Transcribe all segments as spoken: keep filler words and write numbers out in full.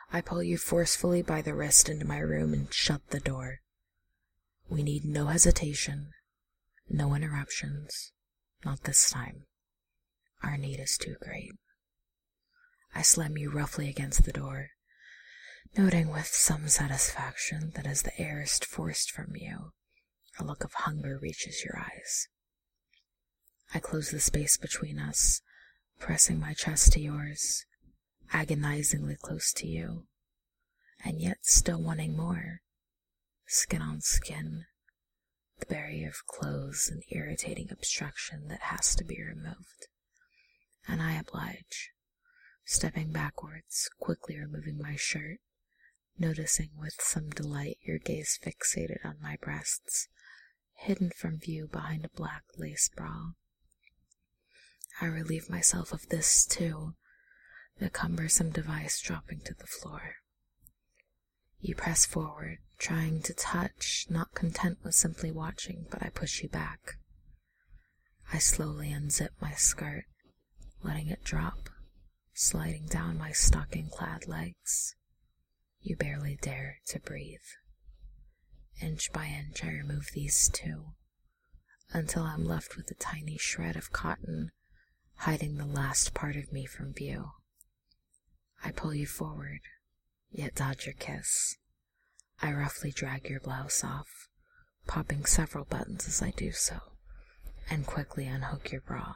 I pull you forcefully by the wrist into my room and shut the door. We need no hesitation, no interruptions, not this time. Our need is too great. I slam you roughly against the door, noting with some satisfaction that as the air is forced from you, a look of hunger reaches your eyes. I close the space between us, pressing my chest to yours, agonizingly close to you, and yet still wanting more. Skin on skin, the barrier of clothes and irritating obstruction that has to be removed. And I oblige, stepping backwards, quickly removing my shirt, noticing with some delight your gaze fixated on my breasts, hidden from view behind a black lace bra. I relieve myself of this too, the cumbersome device dropping to the floor. You press forward, trying to touch, not content with simply watching, but I push you back. I slowly unzip my skirt, letting it drop, sliding down my stocking-clad legs. You barely dare to breathe. Inch by inch I remove these two, until I'm left with a tiny shred of cotton, hiding the last part of me from view. I pull you forward, yet dodge your kiss. I roughly drag your blouse off, popping several buttons as I do so, and quickly unhook your bra.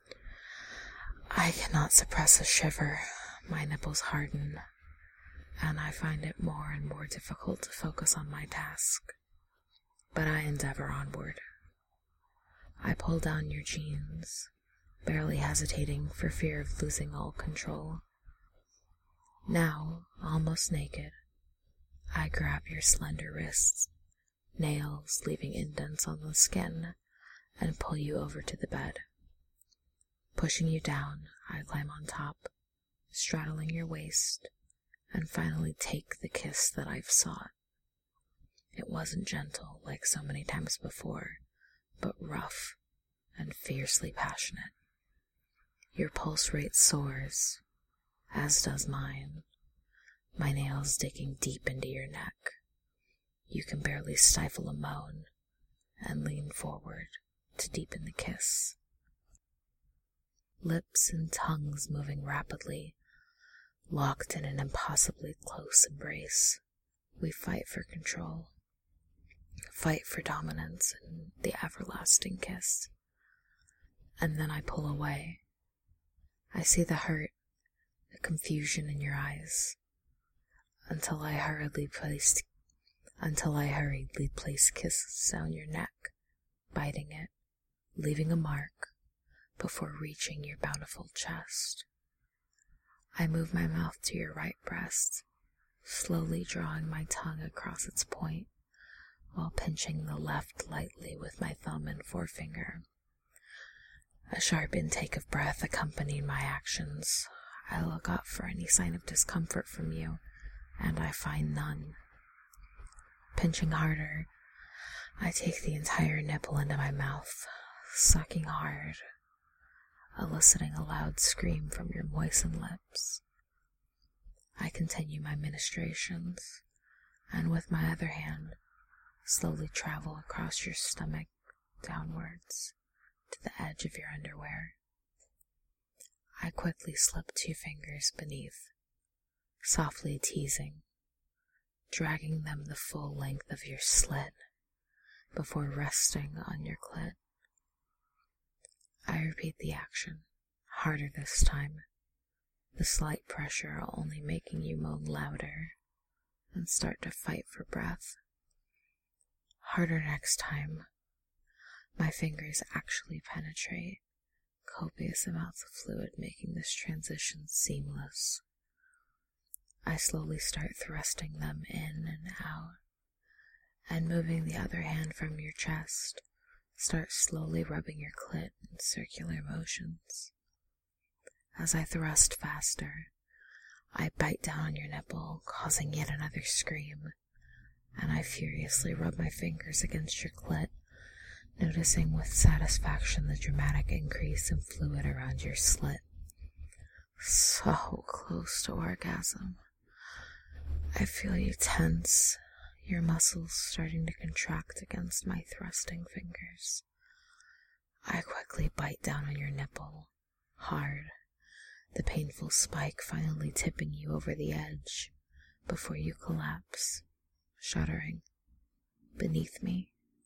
I cannot suppress a shiver. My nipples harden, and I find it more and more difficult to focus on my task. But I endeavor onward. I pull down your jeans, barely hesitating for fear of losing all control. Now, almost naked, I grab your slender wrists, nails leaving indents on the skin, and pull you over to the bed. Pushing you down, I climb on top, straddling your waist, and finally take the kiss that I've sought. It wasn't gentle like so many times before, but rough and fiercely passionate. Your pulse rate soars, as does mine, my nails digging deep into your neck. You can barely stifle a moan and lean forward to deepen the kiss. Lips and tongues moving rapidly, locked in an impossibly close embrace. We fight for control, fight for dominance and the everlasting kiss. And then I pull away. I see the hurt, the confusion in your eyes, until I hurriedly placed, until I hurriedly place kisses down your neck, biting it, leaving a mark before reaching your bountiful chest. I move my mouth to your right breast, slowly drawing my tongue across its point, while pinching the left lightly with my thumb and forefinger. A sharp intake of breath accompanied my actions. I look up for any sign of discomfort from you, and I find none. Pinching harder, I take the entire nipple into my mouth, sucking hard, eliciting a loud scream from your moistened lips. I continue my ministrations, and with my other hand, slowly travel across your stomach downwards to the edge of your underwear. I quickly slip two fingers beneath, softly teasing, dragging them the full length of your slit before resting on your clit. I repeat the action, harder this time, the slight pressure only making you moan louder and start to fight for breath. Harder next time. My fingers actually penetrate, copious amounts of fluid making this transition seamless. I slowly start thrusting them in and out, and moving the other hand from your chest, start slowly rubbing your clit in circular motions. As I thrust faster, I bite down on your nipple, causing yet another scream, and I furiously rub my fingers against your clit, noticing with satisfaction the dramatic increase in fluid around your slit. So close to orgasm. I feel you tense, your muscles starting to contract against my thrusting fingers. I quickly bite down on your nipple, hard, the painful spike finally tipping you over the edge before you collapse, shuddering, beneath me.